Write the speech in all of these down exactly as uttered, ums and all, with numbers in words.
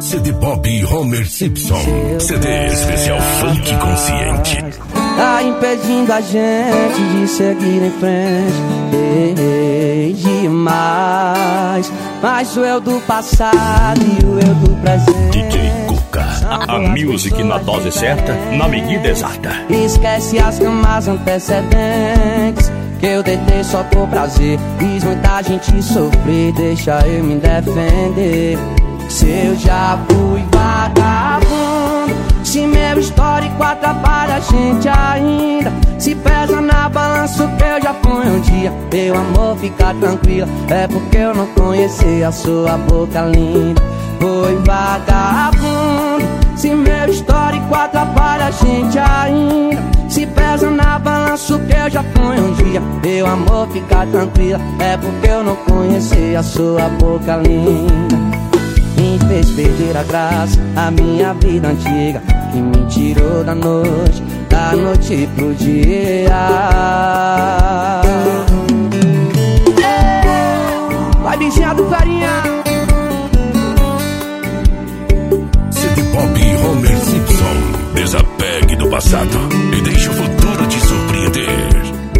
C D Pop Homer Simpson. C D especial Funk Consciente. Tá impedindo a gente de seguir em frente. Ei, demais. Mas o eu do passado e o eu do presente. D J Cuca, a, a music na dose certa, na medida exata. Esquece as camas antecedentes, que eu deitei só por prazer. Fiz muita gente sofrer, deixa eu me defender. Se eu já fui vagabundo, se meu histórico atrapalha a gente ainda, se pesa na balança o que eu já fui um dia. Meu amor, fica tranquila, é porque eu não conheci a sua boca linda. Foi vagabundo, se meu histórico atrapalha a gente ainda, se pesa na balança o que eu já fui um dia. Meu amor, fica tranquila, é porque eu não conheci a sua boca linda. Me fez perder a graça, a minha vida antiga, que me tirou da noite, da noite pro dia. Vai, bichinha do farinha. C D Pop Homer Simpson. Desapegue do passado e deixe o futuro te surpreender.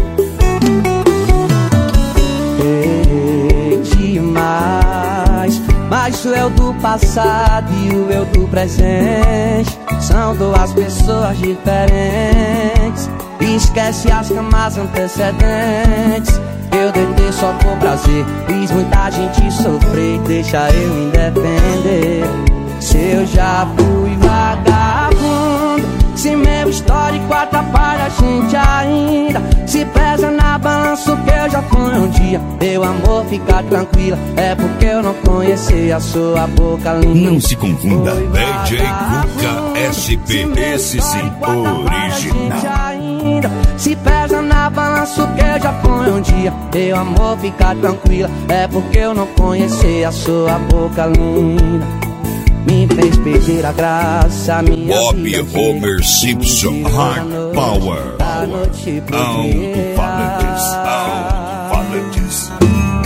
Ei, demais. Mas o eu do passado e o eu do presente são duas pessoas diferentes. Esquece as camas antecedentes, eu deitei só por prazer. Fiz muita gente sofrer, deixa eu me defender. Se eu já fui vagabundo, se meu histórico atrapalha a gente ainda, se pesa na balança o que eu já fui um dia. Meu amor, fica tranquila, é porque eu não conheci a sua boca linda. Não se confunda, D J Cuca S P, esse sim, original. Se pesa na balança o que eu já fui um dia. Meu amor, fica tranquila, é porque eu não conheci a sua boca linda. Me fez perder a graça, minha Bob Homer Simpson, Hard Power, Alto-Falantes, Alto-Falantes.